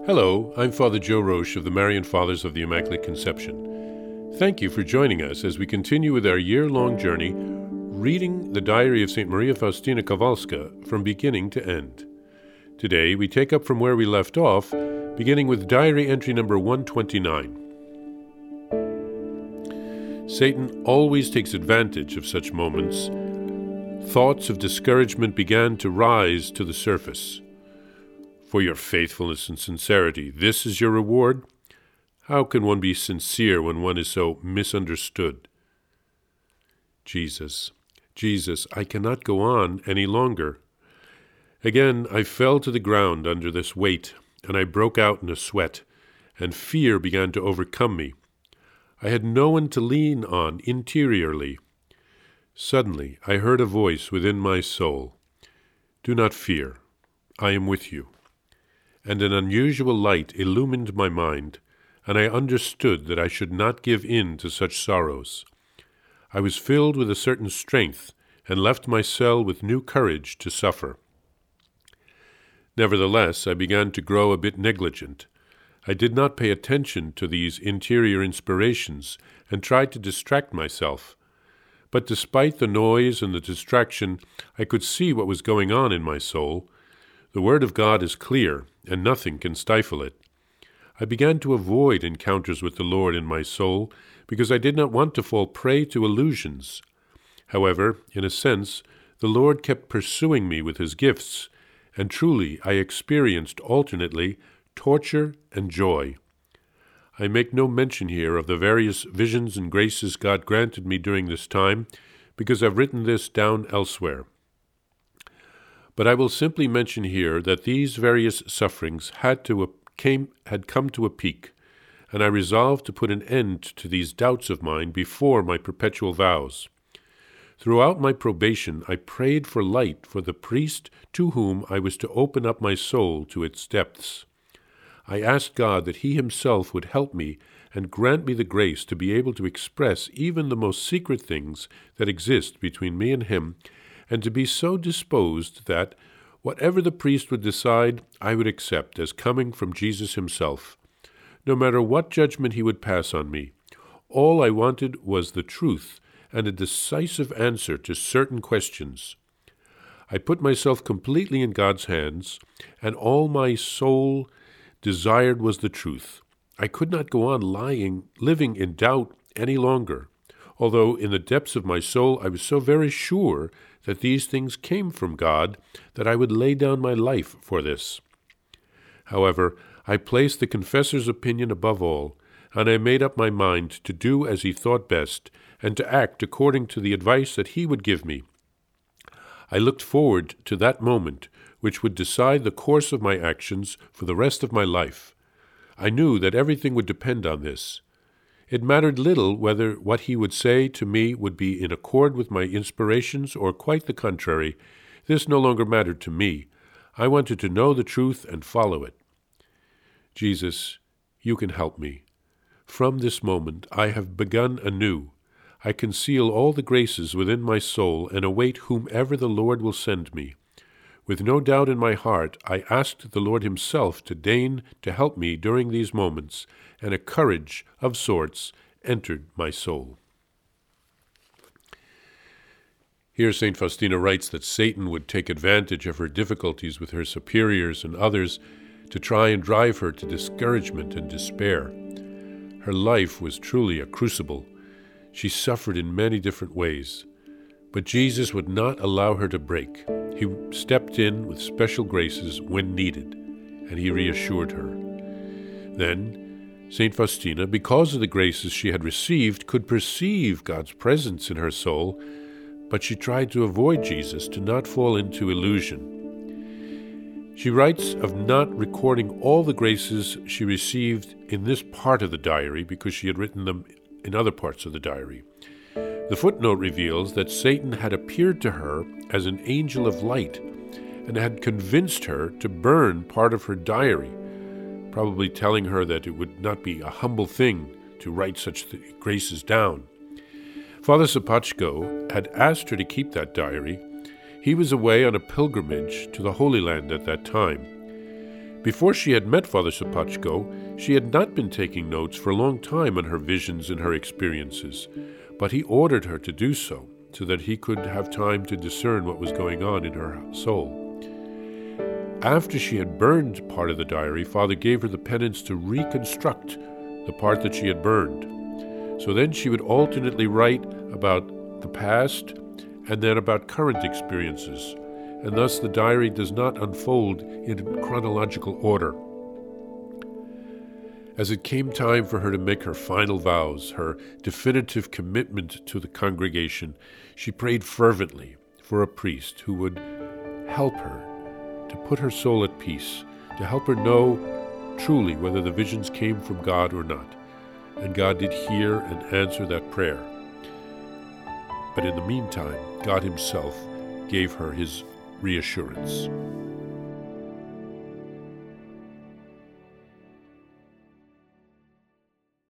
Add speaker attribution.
Speaker 1: Hello, I'm Father Joe Roche of the Marian Fathers of the Immaculate Conception. Thank you for joining us as we continue with our year-long journey reading the diary of St. Maria Faustina Kowalska from beginning to end. Today we take up from where we left off, beginning with diary entry number 129. Satan always takes advantage of such moments. Thoughts of discouragement began to rise to the surface. For your faithfulness and sincerity, this is your reward? How can one be sincere when one is so misunderstood? Jesus, I cannot go on any longer. Again, I fell to the ground under this weight, and I broke out in a sweat, and fear began to overcome me. I had no one to lean on interiorly. Suddenly, I heard a voice within my soul. Do not fear, I am with you. And an unusual light illumined my mind, and I understood that I should not give in to such sorrows. I was filled with a certain strength, and left my cell with new courage to suffer. Nevertheless, I began to grow a bit negligent. I did not pay attention to these interior inspirations, and tried to distract myself. But despite the noise and the distraction, I could see what was going on in my soul. The Word of God is clear, and nothing can stifle it. I began to avoid encounters with the Lord in my soul, because I did not want to fall prey to illusions. However, in a sense, the Lord kept pursuing me with his gifts, and truly I experienced alternately torture and joy. I make no mention here of the various visions and graces God granted me during this time, because I've written this down elsewhere. But I will simply mention here that these various sufferings had come to a peak, and I resolved to put an end to these doubts of mine before my perpetual vows. Throughout my probation, I prayed for light for the priest to whom I was to open up my soul to its depths. I asked God that he himself would help me and grant me the grace to be able to express even the most secret things that exist between me and him, and to be so disposed that, whatever the priest would decide, I would accept as coming from Jesus himself. No matter what judgment he would pass on me, all I wanted was the truth and a decisive answer to certain questions. I put myself completely in God's hands, and all my soul desired was the truth. I could not go on living in doubt any longer, although in the depths of my soul I was so very sure that these things came from God that I would lay down my life for this. However, I placed the confessor's opinion above all, and I made up my mind to do as he thought best, and to act according to the advice that he would give me. I looked forward to that moment, which would decide the course of my actions for the rest of my life. I knew that everything would depend on this. It mattered little whether what he would say to me would be in accord with my inspirations or quite the contrary. This no longer mattered to me. I wanted to know the truth and follow it. Jesus, you can help me. From this moment I have begun anew. I conceal all the graces within my soul and await whomever the Lord will send me. With no doubt in my heart, I asked the Lord himself to deign to help me during these moments, and a courage of sorts entered my soul. Here St. Faustina writes that Satan would take advantage of her difficulties with her superiors and others to try and drive her to discouragement and despair. Her life was truly a crucible. She suffered in many different ways. But Jesus would not allow her to break. He stepped in with special graces when needed, and he reassured her. Then, St. Faustina, because of the graces she had received, could perceive God's presence in her soul, but she tried to avoid Jesus, to not fall into illusion. She writes of not recording all the graces she received in this part of the diary because she had written them in other parts of the diary. The footnote reveals that Satan had appeared to her as an angel of light and had convinced her to burn part of her diary, probably telling her that it would not be a humble thing to write such graces down. Father Sapachko had asked her to keep that diary. He was away on a pilgrimage to the Holy Land at that time. Before she had met Father Sopocko, she had not been taking notes for a long time on her visions and her experiences, but he ordered her to do so that he could have time to discern what was going on in her soul. After she had burned part of the diary, Father gave her the penance to reconstruct the part that she had burned. So then she would alternately write about the past and then about current experiences, and thus the diary does not unfold in chronological order. As it came time for her to make her final vows, her definitive commitment to the congregation, she prayed fervently for a priest who would help her to put her soul at peace, to help her know truly whether the visions came from God or not. And God did hear and answer that prayer. But in the meantime, God himself gave her his reassurance.